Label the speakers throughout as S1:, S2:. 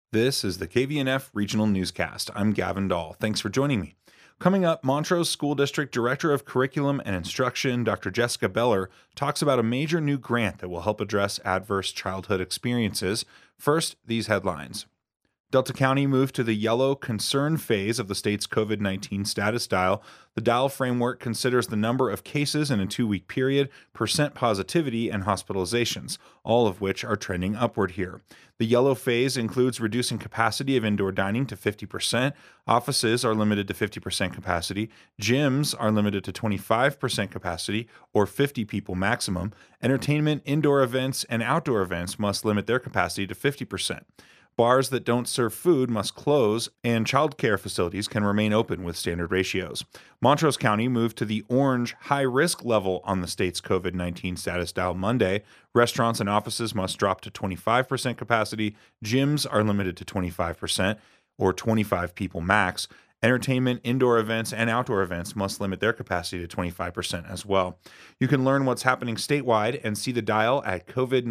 S1: This is the KVNF Regional Newscast. I'm Gavin Dahl. Thanks for joining me. Coming up, Montrose School District Director of Curriculum and Instruction, Dr. Jessica Beller, talks about a major new grant that will help address adverse childhood experiences. First, these headlines. Delta County moved to the yellow concern phase of the state's COVID-19 status dial. The dial framework considers the number of cases in a 2-week period, percent positivity, and hospitalizations, all of which are trending upward here. The yellow phase includes reducing capacity of indoor dining to 50%, offices are limited to 50% capacity, gyms are limited to 25% capacity, or 50 people maximum. Entertainment, indoor events, and outdoor events must limit their capacity to 50%. Bars that don't serve food must close, and childcare facilities can remain open with standard ratios. Montrose County moved to the orange high-risk level on the state's COVID-19 status dial Monday. Restaurants and offices must drop to 25% capacity. Gyms are limited to 25%, or 25 people max. Entertainment, indoor events, and outdoor events must limit their capacity to 25% as well. You can learn what's happening statewide and see the dial at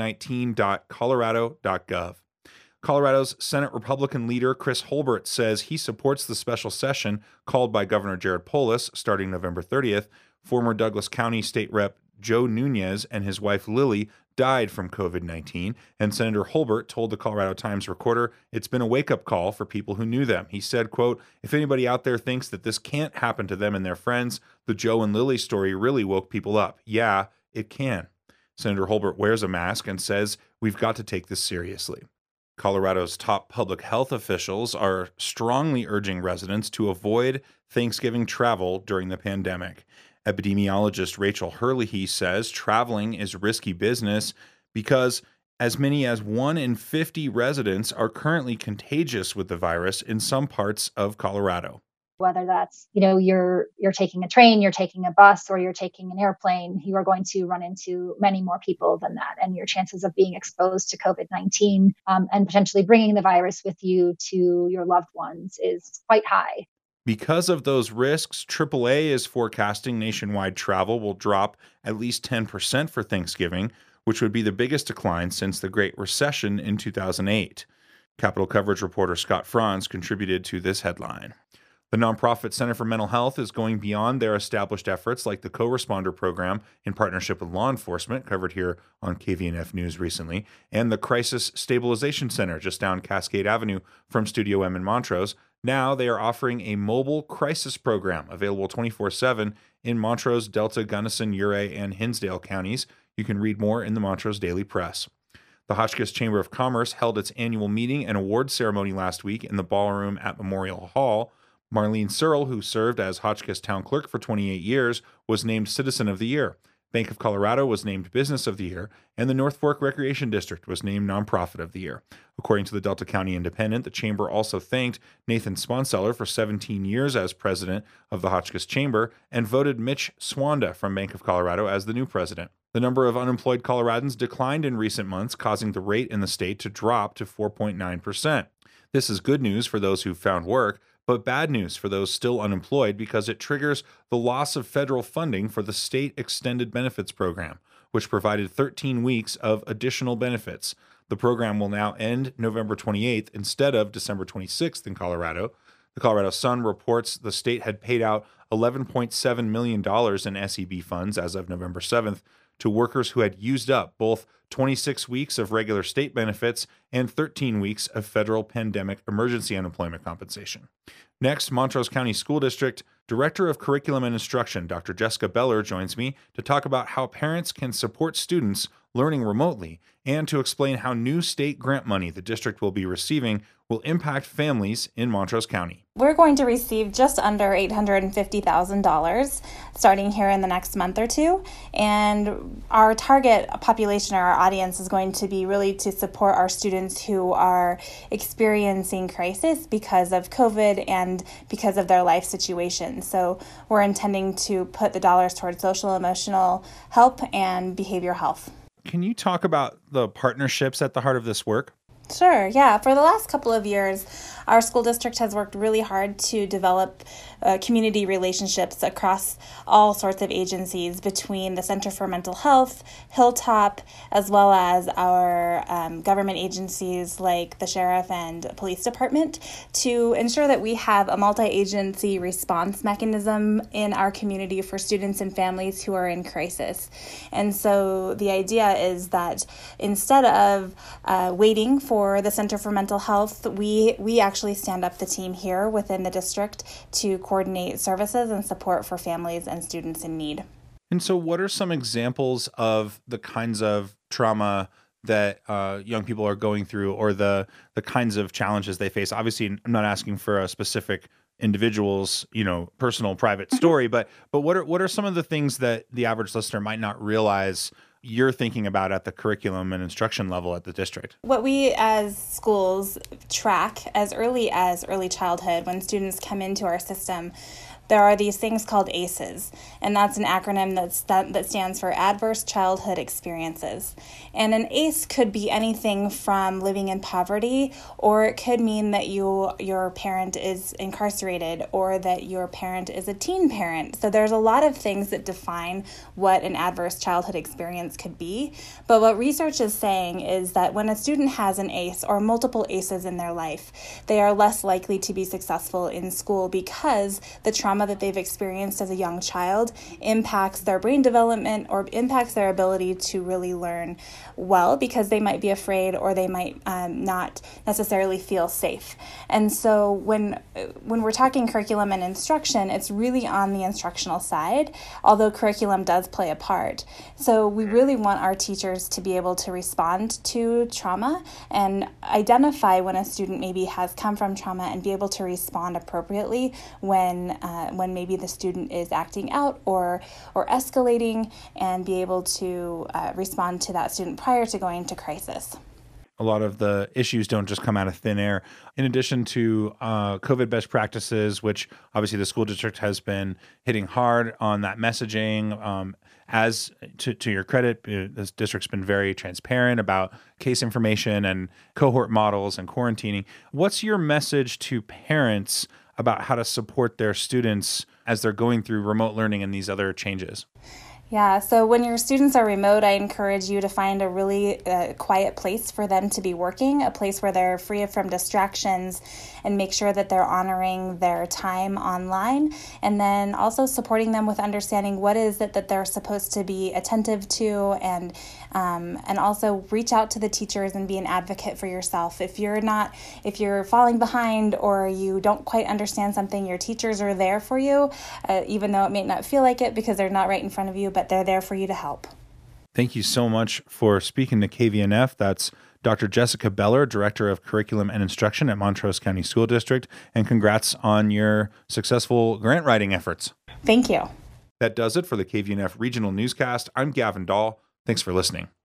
S1: covid19.colorado.gov. Colorado's Senate Republican leader Chris Holbert says he supports the special session called by Governor Jared Polis starting November 30th. Former Douglas County State Rep Joe Nunez and his wife Lily died from COVID-19, and Senator Holbert told the Colorado Times Recorder it's been a wake-up call for people who knew them. He said, quote, "If anybody out there thinks that this can't happen to them and their friends, the Joe and Lily story really woke people up. Yeah, it can." Senator Holbert wears a mask and says we've got to take this seriously. Colorado's top public health officials are strongly urging residents to avoid Thanksgiving travel during the pandemic. Epidemiologist Rachel Herlihy says traveling is risky business because as many as 1 in 50 residents are currently contagious with the virus in some parts of Colorado.
S2: Whether that's, you're taking a train, you're taking a bus, or you're taking an airplane, you are going to run into many more people than that. And your chances of being exposed to COVID-19 and potentially bringing the virus with you to your loved ones is quite high.
S1: Because of those risks, AAA is forecasting nationwide travel will drop at least 10% for Thanksgiving, which would be the biggest decline since the Great Recession in 2008. Capitol Coverage reporter Scott Franz contributed to this headline. The nonprofit Center for Mental Health is going beyond their established efforts like the Co-Responder Program in partnership with law enforcement, covered here on KVNF News recently, and the Crisis Stabilization Center just down Cascade Avenue from Studio M in Montrose. Now they are offering a mobile crisis program available 24/7 in Montrose, Delta, Gunnison, Ouray, and Hinsdale counties. You can read more in the Montrose Daily Press. The Hotchkiss Chamber of Commerce held its annual meeting and award ceremony last week in the ballroom at Memorial Hall. Marlene Searle, who served as Hotchkiss Town Clerk for 28 years, was named Citizen of the Year. Bank of Colorado was named Business of the Year, and the North Fork Recreation District was named Nonprofit of the Year. According to the Delta County Independent, the Chamber also thanked Nathan Sponseller for 17 years as president of the Hotchkiss Chamber and voted Mitch Swanda from Bank of Colorado as the new president. The number of unemployed Coloradans declined in recent months, causing the rate in the state to drop to 4.9%. This is good news for those who found work, but bad news for those still unemployed because it triggers the loss of federal funding for the State Extended Benefits Program, which provided 13 weeks of additional benefits. The program will now end November 28th instead of December 26th in Colorado. The Colorado Sun reports the state had paid out $11.7 million in SEB funds as of November 7th to workers who had used up both 26 weeks of regular state benefits and 13 weeks of federal pandemic emergency unemployment compensation. Next, Montrose County School District Director of Curriculum and Instruction, Dr. Jessica Beller, joins me to talk about how parents can support students learning remotely and to explain how new state grant money the district will be receiving will impact families in Montrose County.
S3: We're going to receive just under $850,000 starting here in the next month or two. And our target population, or our audience, is going to be really to support our students who are experiencing crisis because of COVID and because of their life situation. So we're intending to put the dollars towards social, emotional help and behavioral health.
S1: Can you talk about the partnerships at the heart of this work?
S3: Sure, yeah. For the last couple of years, Our school district has worked really hard to develop community relationships across all sorts of agencies between the Center for Mental Health, Hilltop, as well as our government agencies like the sheriff and police department to ensure that we have a multi-agency response mechanism in our community for students and families who are in crisis. And so the idea is that instead of waiting for the Center for Mental Health, we actually stand up the team here within the district to coordinate services and support for families and students in need.
S1: And so what are some examples of the kinds of trauma that young people are going through, or the kinds of challenges they face? Obviously, I'm not asking for a specific individual's, personal private story, but what are some of the things that the average listener might not realize you're thinking about at the curriculum and instruction level at the district?
S3: What we as schools track as early childhood, when students come into our system, there are these things called ACEs, and that's an acronym that stands for Adverse Childhood Experiences. And an ACE could be anything from living in poverty, or it could mean that your parent is incarcerated, or that your parent is a teen parent. So there's a lot of things that define what an adverse childhood experience could be. But what research is saying is that when a student has an ACE or multiple ACEs in their life, they are less likely to be successful in school because the trauma that they've experienced as a young child impacts their brain development or impacts their ability to really learn well, because they might be afraid or they might not necessarily feel safe. And so when we're talking curriculum and instruction, it's really on the instructional side, although curriculum does play a part. So we really want our teachers to be able to respond to trauma and identify when a student maybe has come from trauma and be able to respond appropriately when maybe the student is acting out or escalating, and be able to respond to that student prior to going to crisis.
S1: A lot of the issues don't just come out of thin air. In addition to COVID best practices, which obviously the school district has been hitting hard on that messaging, as to your credit, this district's been very transparent about case information and cohort models and quarantining. What's your message to parents about how to support their students as they're going through remote learning and these other changes?
S3: Yeah, so when your students are remote, I encourage you to find a really quiet place for them to be working, a place where they're free from distractions, and make sure that they're honoring their time online, and then also supporting them with understanding what is it that they're supposed to be attentive to, and also reach out to the teachers and be an advocate for yourself. If you're falling behind or you don't quite understand something, your teachers are there for you, even though it may not feel like it because they're not right in front of you, but they're there for you to help.
S1: Thank you so much for speaking to KVNF. That's Dr. Jessica Beller, Director of Curriculum and Instruction at Montrose County School District, and congrats on your successful grant writing efforts.
S3: Thank you.
S1: That does it for the KVNF Regional Newscast. I'm Gavin Dahl. Thanks for listening.